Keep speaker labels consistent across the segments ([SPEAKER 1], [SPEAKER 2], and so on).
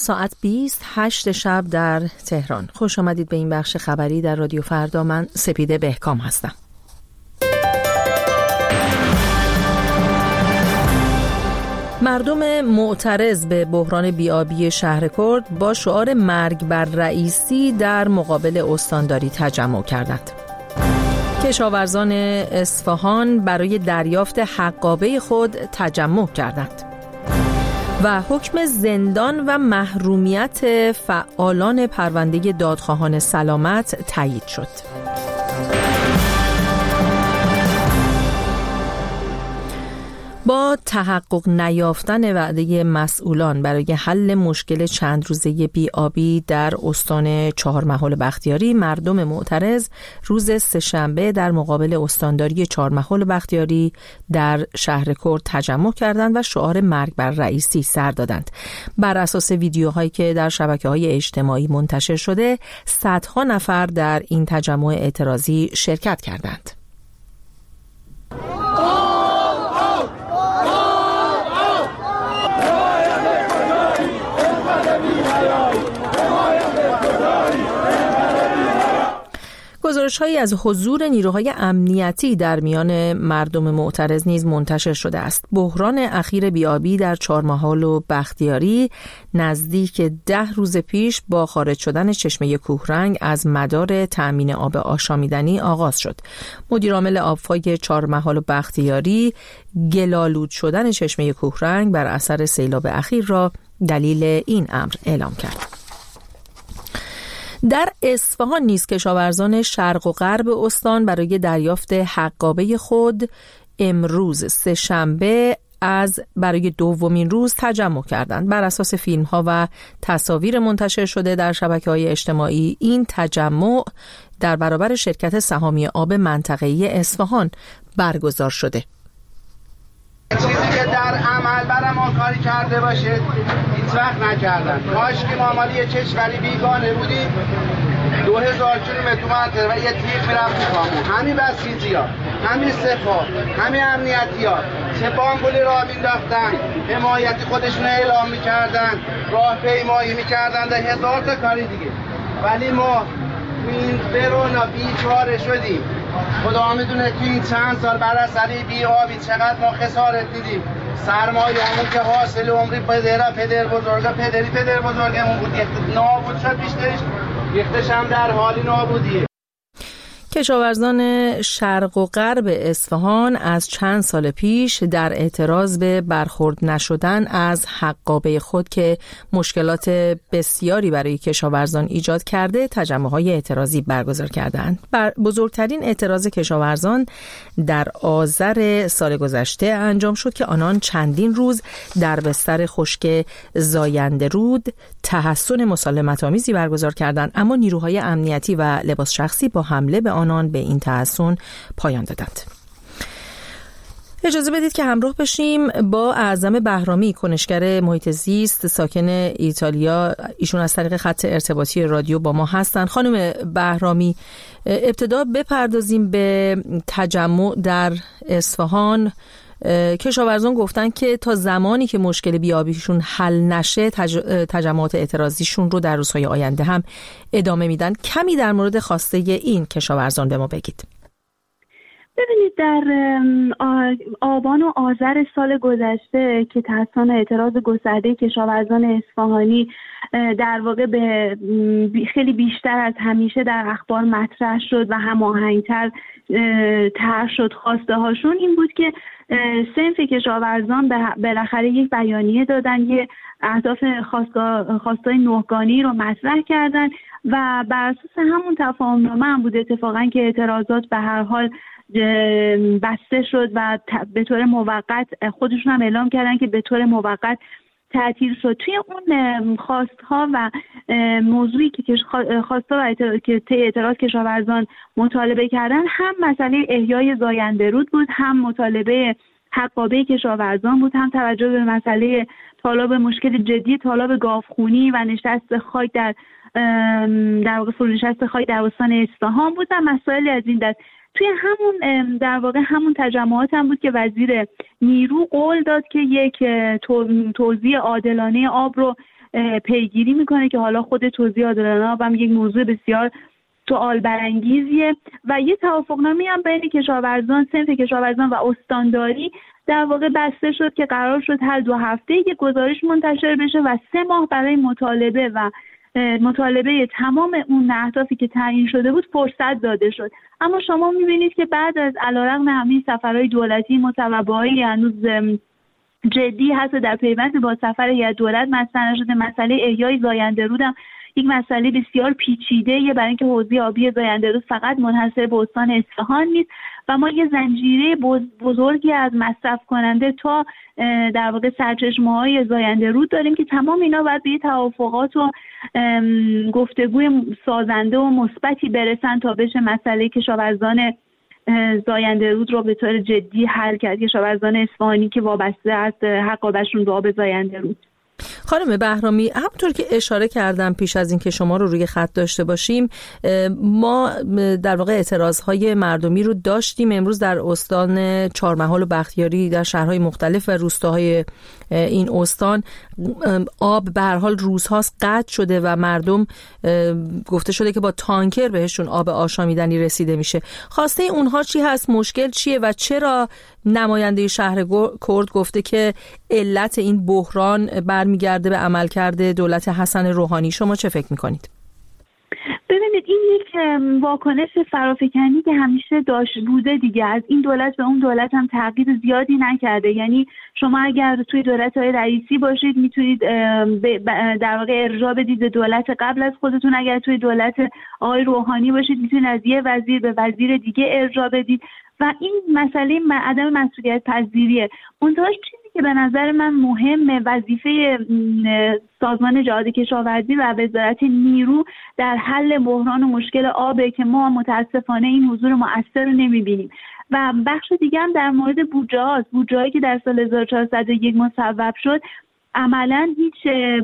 [SPEAKER 1] ساعت 8 شب در تهران. خوش آمدید به این بخش خبری در رادیو فردا. من سپیده بهکام هستم. مردم معترض به بحران بی‌آبی شهرکرد با شعار مرگ بر رئیسی در مقابل استانداری تجمع کردند. کشاورزان اصفهان برای دریافت حقابه خود تجمع کردند و حکم زندان و محرومیت فعالان پرونده دادخواهان سلامت تایید شد. با تحقق نیافتن وعده مسئولان برای حل مشکل چند روزه بی‌آبی در استان چهارمحال بختیاری، مردم معترض روز سه‌شنبه در مقابل استانداری چهارمحال بختیاری در شهرکرد تجمع کردند و شعار مرگ بر رئیسی سر دادند. بر اساس ویدیوهایی که در شبکه‌های اجتماعی منتشر شده، صدها نفر در این تجمع اعتراضی شرکت کردند. گزارش‌هایی از حضور نیروهای امنیتی در میان مردم معترض نیز منتشر شده است. بحران اخیر بی‌آبی در چهارمحال و بختیاری نزدیک 10 روز پیش با خارج شدن چشمه کوهرنگ از مدار تأمین آب آشامیدنی آغاز شد. مدیرعامل آبفای چهارمحال و بختیاری گل‌آلود شدن چشمه کوهرنگ بر اثر سیلاب اخیر را دلیل این امر اعلام کرد. در اصفهان نیز کشاورزان شرق و غرب استان برای دریافت حقابه خود امروز سه‌شنبه برای دومین روز تجمع کردند. بر اساس فیلم‌ها و تصاویر منتشر شده در شبکه‌های اجتماعی، این تجمع در برابر شرکت سهامی آب منطقه‌ای اصفهان برگزار شده.
[SPEAKER 2] چیزی که در عمل برای ما کاری کرده باشه هیچ وقت نکردن. کاش که ما مالی یه کشوری بیگانه بودیم 2000 کیلومتر منطقه و یه تیغ میرفت کامون. همین بسیجی‌ها، همین سپاه، همین امنیتی‌ها چه بانگولی راه مینداختن، حمایتی خودشون اعلام میکردن، راهپیمایی میکردن، ده هزار تا کاری دیگه. ولی ما این برونا بیچاره شدیم. خدا میدونه که این چند سال بر اثر بی‌آبی چقدر ما خسارت دیدیم. سرمایه‌مون که حاصل عمری پدر بزرگمون بود، نابود شد بیشترش، ریختش هم در حالی نابودیه.
[SPEAKER 1] کشاورزان شرق و غرب اصفهان از چند سال پیش در اعتراض به برخورد نشدن از حقابه خود که مشکلات بسیاری برای کشاورزان ایجاد کرده، تجمع‌های اعتراضی برگزار کردند. بزرگترین اعتراض کشاورزان در آذر سال گذشته انجام شد که آنان چندین روز در بستر خشک زاینده رود تحصن مسالمت‌آمیزی برگزار کردند، اما نیروهای امنیتی و لباس شخصی با حمله به آنان به این تحصن پایان دادند. اجازه بدید که همراه بشیم با اعظم بهرامی، کنشگر محیط زیست ساکن ایتالیا. ایشون از طریق خط ارتباطی رادیو با ما هستند. خانم بهرامی، ابتدا بپردازیم به تجمع در اصفهان. کشاورزان گفتن که تا زمانی که مشکل بی‌آبیشون حل نشه تجمعات اعتراضیشون رو در روزهای آینده هم ادامه میدن. کمی در مورد خواسته این کشاورزان به ما بگید.
[SPEAKER 3] ببینید، در آبان و آذر سال گذشته که تحصن اعتراض گسترده کشاورزان اصفهانی در واقع به خیلی بیشتر از همیشه در اخبار مطرح شد و هماهنگتر طرح شد، خواسته هاشون این بود که صنف کشاورزان بالاخره یک بیانیه دادن، یه اهداف خواستای نهگانی رو مطرح کردن و بر اساس همون تفاهمنامه هم بود اتفاقا که اعتراضات به هر حال بسته شد و به طور موقت خودشون هم اعلام کردن که به طور موقت تعطیل شد. توی اون خواستها و موضوعی که خواستها و که اعتراض کشاورزان مطالبه کردن، هم مسئله احیای زاینده رود بود، هم مطالبه حقابه کشاورزان بود، هم توجه به مسئله طالاب مشکل جدی طالاب گاوخونی و نشست خاک در واقع فرونشست خاک در استان اصفهان بود و مسائل از این دست. توی همون در واقع همون تجمعات هم بود که وزیر نیرو قول داد که یک توزیع عادلانه آب رو پیگیری میکنه که حالا خود توزیع عادلانه آب هم یک موضوع بسیار سوال برانگیزیه و یه توافقنامه هم بین کشاورزان، صنف کشاورزان و استانداری در واقع بسته شد که قرار شد هر 2 هفته یک گزارش منتشر بشه و 3 ماه برای مطالبه تمام اون اهدافی که تعیین شده بود فرصت داده شد. اما شما می‌بینید که بعد از علیرغم همین سفرهای دولتی متوابعی هنوز جدی حتی در پیوند با سفر هیئت دولت مطرح نشده. مسئله احیای زاینده رود هم یک مسئله بسیار پیچیده برای اینکه حوزه آبی زاینده رود فقط منحصر به استان اصفهان نیست و ما یه زنجیره بزرگی از مصرف کننده تا در واقع سرچشمه‌های زاینده رود داریم که تمام اینا باید به توافقات و گفتگوی سازنده و مثبتی برسن تا بشه مسئله کشاورزان زاینده رود رو به طور جدی حل کرد، کشاورزان اصفهانی که وابسته است حق آبشون به آب زاینده رود.
[SPEAKER 1] خانم بهرامی، همونطور که اشاره کردم پیش از این که شما رو روی خط داشته باشیم، ما در واقع اعتراضهای مردمی رو داشتیم امروز در استان چهارمحال و بختیاری، در شهرهای مختلف و روستاهای این استان. آب به هر حال روزهاست قطع شده و مردم گفته شده که با تانکر بهشون آب آشامیدنی رسیده میشه. خواسته اونها چی هست؟ مشکل چیه و چرا نماینده شهر کرد گفته که علت این بحران برمیگرده به عملکرد دولت حسن روحانی؟ شما چه فکر میکنید؟
[SPEAKER 3] ببینید، این یک واکنش فرافکنی که همیشه داشت بوده دیگه. از این دولت به اون دولت هم تغییر زیادی نکرده. یعنی شما اگر توی دولت‌های رئیسی باشید میتونید در واقع ارجاع بدید به دولت قبل از خودتون. اگر توی دولت آقای روحانی باشید میتونید از یه وزیر به وزیر دیگه ارجاع بدید و این مسئله عدم مسئولیت پذیریه. اونطور چیزی که به نظر من مهمه، وظیفه سازمان جهاد کشاورزی و وزارت نیرو در حل بحران و مشکل آبه که ما متاسفانه این حضور مؤثر رو نمیبینیم. و بخش دیگه هم در مورد بودجه هاست. بودجه‌ای که در سال 1401 مصوب شد عملاً هیچ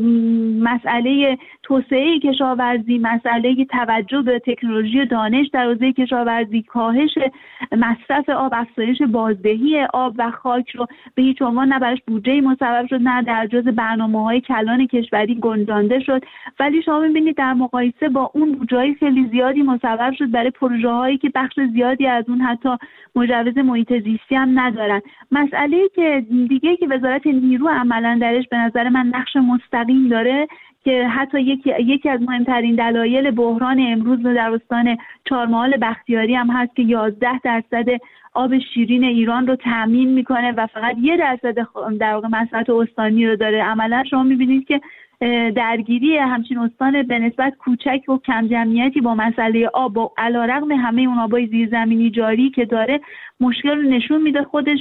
[SPEAKER 3] مسئله توسعه کشاورزی، مسئله توجه به تکنولوژی و دانش در حوزه کشاورزی، کاهش مصرف آب، افزایش بازدهی آب و خاک رو به هیچ عنوان نه براش بودجه مصوب شد، نه در جزء برنامه‌های کلان کشوری گنجانده شد. ولی شما می‌بینید در مقایسه با اون بودجه‌های خیلی زیادی مصوب شد برای پروژه‌هایی که بخش زیادی از اون حتی مجوز محیط زیستی هم ندارن. مسئله که دیگه که وزارت نیرو عملاً درش به نظر من نقش مستقیم داره که حتی یکی از مهمترین دلایل بحران امروز در استان چهارمحال بختیاری هم هست که 11% آب شیرین ایران رو تامین میکنه و فقط 1% در واقع مصرف استانی رو داره. عملا شما میبینید که درگیری همچین استان به نسبت کوچک و کم جمعیتی با مسئله آب، با علیرغم همه اون آبای زیرزمینی جاری که داره، مشکل رو نشون میده. خودش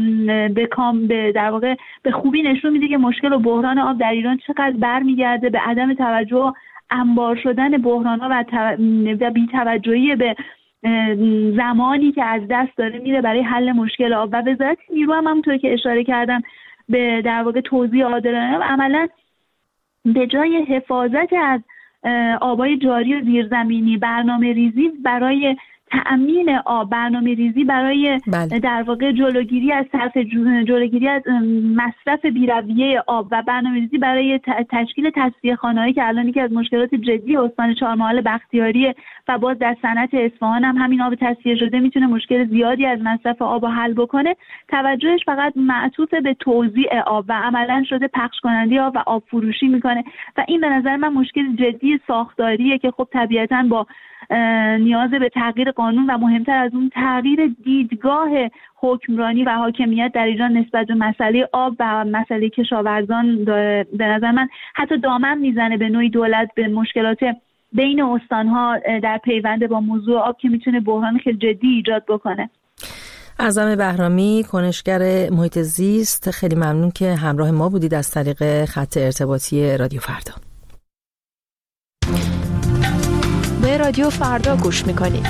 [SPEAKER 3] به در واقع به خوبی نشون میده که مشکل و بحران آب در ایران چقدر برمیگرده به عدم توجه و انبار شدن بحران‌ها و بی‌توجهی به زمانی که از دست داره میره برای حل مشکل آب. و وزارت نیرو هم همونطور که اشاره کردم به در واقع توزیع عادلانه و عملاً به جای حفاظت از آبای جاری و زیرزمینی، برنامه ریزی برای تأمین آب، برنامه ریزی برای در واقع جلوگیری از مصرف بی‌رویه آب و برنامه ریزی برای تشکیل تصفیه خانه‌هایی که الان یکی از مشکلات جدی استان چهارمحال بختیاری و باز در صنعت اصفهان هم همین آب تصفیه شده میتونه مشکل زیادی از مصرف آب رو حل بکنه. توجهش فقط معطوف به توزیع آب و عملاً شده پخش کننده آب و آب فروشی میکنه و این به نظر من مشکل جدی ساختاریه که خب طبیعتاً با نیاز به تغییر قانون و مهمتر از اون تغییر دیدگاه حکمرانی و حاکمیت در ایران نسبت به مسئله آب و مسئله کشاورزان به نظر من حتی دامن میزنه به نوعی دولت به مشکلات بین استانها در پیوند با موضوع آب که میتونه بحران خیلی جدی ایجاد بکنه.
[SPEAKER 1] اعظم بهرامی، کنشگر محیط زیست، خیلی ممنون که همراه ما بودید از طریق خط ارتباطی رادیو فردا.
[SPEAKER 4] به رادیو فردا گوش میکنید.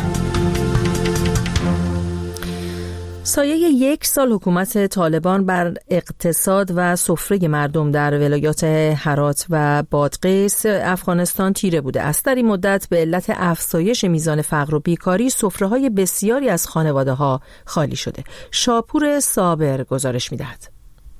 [SPEAKER 1] سایه 1 سال حکومت طالبان بر اقتصاد و سفره مردم در ولایات هرات و بادغیس افغانستان تیره بوده است. در این مدت به علت افزایش میزان فقر و بیکاری سفره‌های بسیاری از خانواده‌ها خالی شده. شاپور صابر گزارش می‌دهد.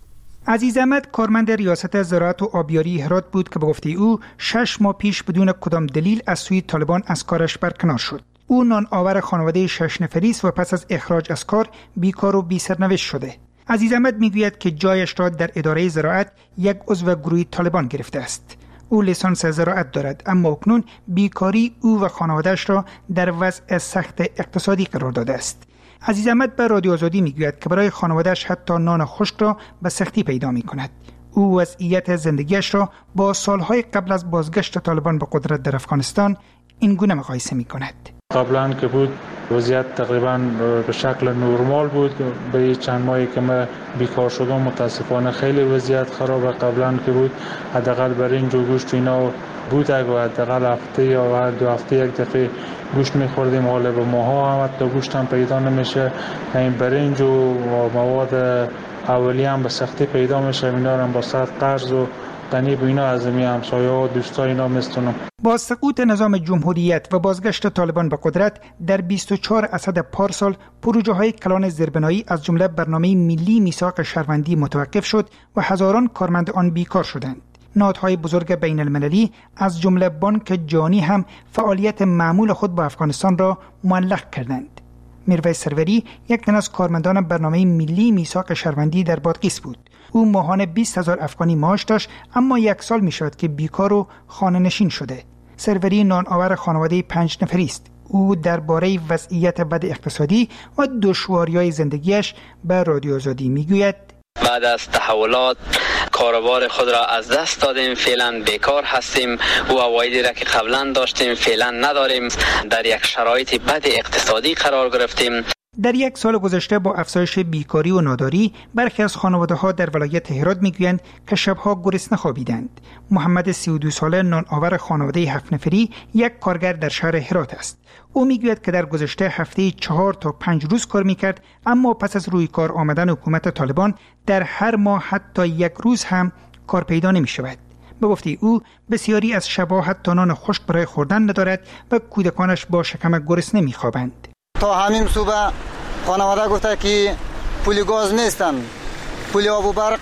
[SPEAKER 5] عزیز احمد کارمند ریاست زراعت و آبیاری هرات بود که به گفته او 6 ماه پیش بدون کدام دلیل از سوی طالبان از کارش برکنار شد. او نان آور خانواده 6 نفری است و پس از اخراج از کار بیکار و بی سرنوشت شده. عزیز احمد میگوید که جایش را در اداره زراعت یک عضو گروه طالبان گرفته است. او لیسانس زراعت دارد اما اکنون بیکاری او و خانواده‌اش را در وضع سخت اقتصادی قرار داده است. عزیز احمد به رادیو آزادی میگوید که برای خانواده‌اش حتی نان خشک را به سختی پیدا می‌کند. او وضعیت زندگیش را با سالهای قبل از بازگشت طالبان به قدرت در افغانستان این گونه مقایسه می‌کند.
[SPEAKER 6] قبلا که بود وضعیت تقریبا به شکل نرمال بود. به چند ماهی که من بیکار شدم متاسفانه خیلی وضعیت خرابه. قبلا که بود حداقل برنج و گوشت اینا بود، اگه حداقل هفته یا هر 2 هفته یک دفعه گوشت می‌خوردیم. حالا به ماها هم حتی گوشت هم پیدا نمیشه. این برنج و مواد اولیه هم به سختی پیدا میشه. اینا هم با صد قرض و تنیب اینا از همسایه‌ها و دوستای اینا میستونم.
[SPEAKER 5] با سقوط نظام جمهوریت و بازگشت طالبان به قدرت در 24 اسد پارسال پروژه‌های کلان زیربنایی از جمله برنامه ملی میثاق شهروندی متوقف شد و هزاران کارمند آن بیکار شدند. نهادهای بزرگ بین المللی از جمله بانک جهانی هم فعالیت معمول خود با افغانستان را معلق کردند. میرویس سروری یک تن از کارمندان برنامه ملی میثاق شهروندی در بادغیس بود. او ماهانه 20,000 افغانی معاش داشت اما 1 سال می شود که بیکار و خانه نشین شده. سروری نان آور خانواده 5 نفری است. او درباره وضعیت بد اقتصادی و دشواری‌های زندگیش به رادیو آزادی میگوید:
[SPEAKER 7] بعد از تحولات کاروبار خود را از دست دادیم، فعلا بیکار هستیم و عوایدی را که قبلا داشتیم فعلا نداریم. در یک شرایط بد اقتصادی قرار گرفتیم.
[SPEAKER 5] در 1 سال گذشته با افزایش بیکاری و ناداری برخی از خانواده‌ها در ولایت هرات میگویند که شبها گرسنه خوابیدند. محمد 32 ساله نان آور خانواده 7 نفری یک کارگر در شهر هرات است. او میگوید که در گذشته هفته 4 تا 5 روز کار میکرد اما پس از روی کار آمدن حکومت طالبان در هر ماه حتی 1 روز هم کار پیدا نمی شود. به گفته او بسیاری از شبها حتی نان خشک برای خوردن ندارد و کودکانش با شکم گرسنه میخوابند.
[SPEAKER 8] تا همین صبح خانواده گفته که پول گاز نیستن، پول آب و برق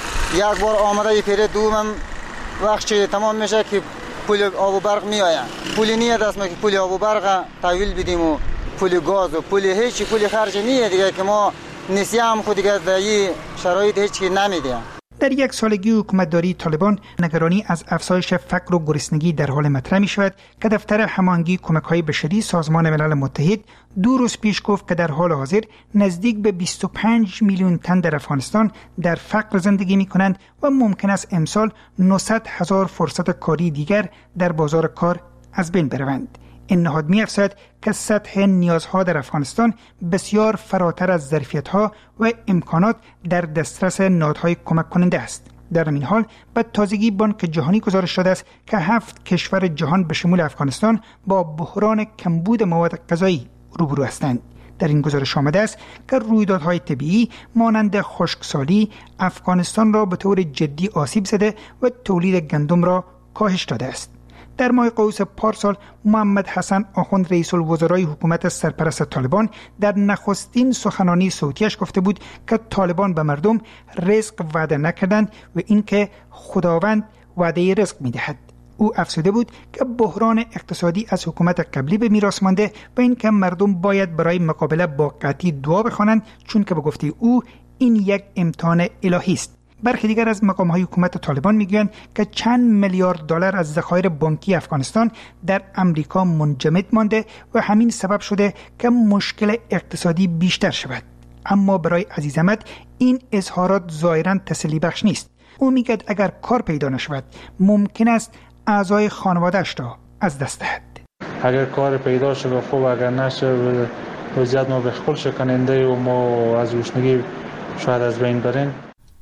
[SPEAKER 8] یک بار آمده پیره دومم وقت چه تمام میشه که پول آب و برق میآید. پول نیست است که پول آب و برق تحویل بدیم و پول گاز و پول هیچ پول خرج نیست دیگه که ما نسیه هم خود دیگه در این شرایط هیچ کی نمیده.
[SPEAKER 5] در 1 سالگی حکومتداری طالبان نگرانی از افزایش فقر و گرسنگی در حال مطرح می شود که دفتر هماهنگی کمک‌های بشری سازمان ملل متحد 2 روز پیش گفت که در حال حاضر نزدیک به 25 میلیون تن در افغانستان در فقر زندگی می کنند و ممکن است امسال 900,000 فرصت کاری دیگر در بازار کار از بین بروند. این نهاد می افزاید که سطح نیازها در افغانستان بسیار فراتر از ظرفیت‌ها و امکانات در دسترس نهادهای کمک کننده است. در این حال به تازگی بانک جهانی گزارش داده است که 7 کشور جهان به شمول افغانستان با بحران کمبود مواد غذایی روبرو هستند. در این گزارش آمده است که رویدادهای طبیعی مانند خشکسالی افغانستان را به طور جدی آسیب زده و تولید گندم را کاهش داده است. در ماه قوس پارسال محمد حسن آخوند رئیس الوزرای حکومت سرپرست طالبان در نخستین سخنرانی صوتیش گفته بود که طالبان به مردم رزق وعده نکردند و اینکه خداوند وعده رزق می‌دهد. او افزوده بود که بحران اقتصادی از حکومت قبلی به میراث مانده و اینکه مردم باید برای مقابله با قحطی دعا بخوانند چون که به گفته او این یک امتحان الهی است. برخی دیگر از مقام‌های حکومت طالبان میگویند که چند میلیارد دلار از ذخایر بانکی افغانستان در امریکا منجمد مانده و همین سبب شده که مشکل اقتصادی بیشتر شود. اما برای عزیز احمد این اظهارات ظاهراً تسلی بخش نیست. او میگوید اگر کار پیدا نشود ممکن است اعضای خانواده‌اش را از دست دهد.
[SPEAKER 6] اگر کار پیدا شد خوب، اگر نشه وضعیت ما بخل شکننده و ما از گرسنگی شاید از بین بریم.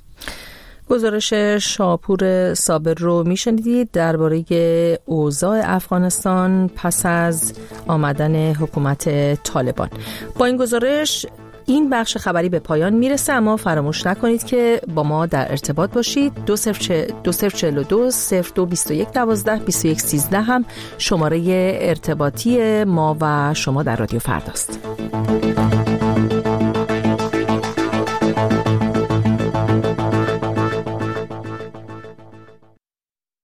[SPEAKER 1] گزارش شاپور صابر رو میشنیدید درباره اوضاع افغانستان پس از آمدن حکومت طالبان. با این گزارش این بخش خبری به پایان میرسه، اما فراموش نکنید که با ما در ارتباط باشید. 2042 0221 12 21 13 هم شماره ارتباطی ما و شما در رادیو فرداست.